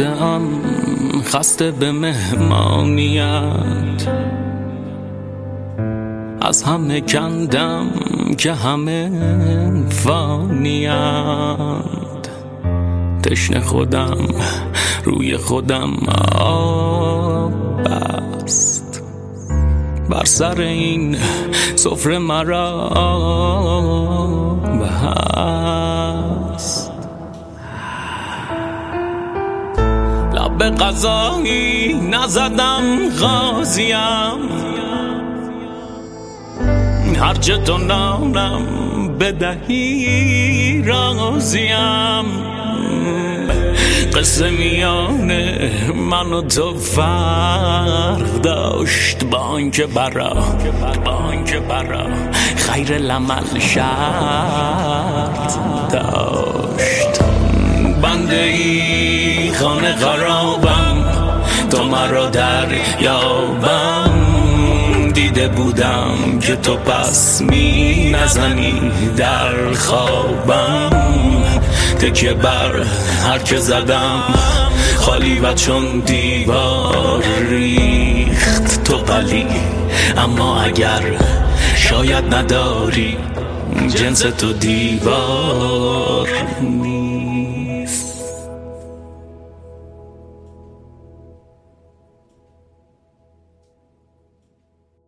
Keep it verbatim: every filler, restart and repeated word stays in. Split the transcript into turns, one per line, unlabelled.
شده ام خسته به مهمانیت، از همه کندم که همه فانیند، تشنه خودم روی خودم آب بست، بر سر این سفره مرا بست. لب قضایی نزدم غازیم، هرچه تو نانم بدهی راضیم، قصه میان من و تو فرق داشت، با آنکه برا با آنکه برا خیر العمل شرط داشت. بنده ای خانه خرابم، تو مرا در یابم، دیده بودم که تو پس می نزنی در خوابم، تکیه بر هر که زدم خالی و چون دیوار ریخت تو قلی. اما اگر شاید نداری جنس تو دیوار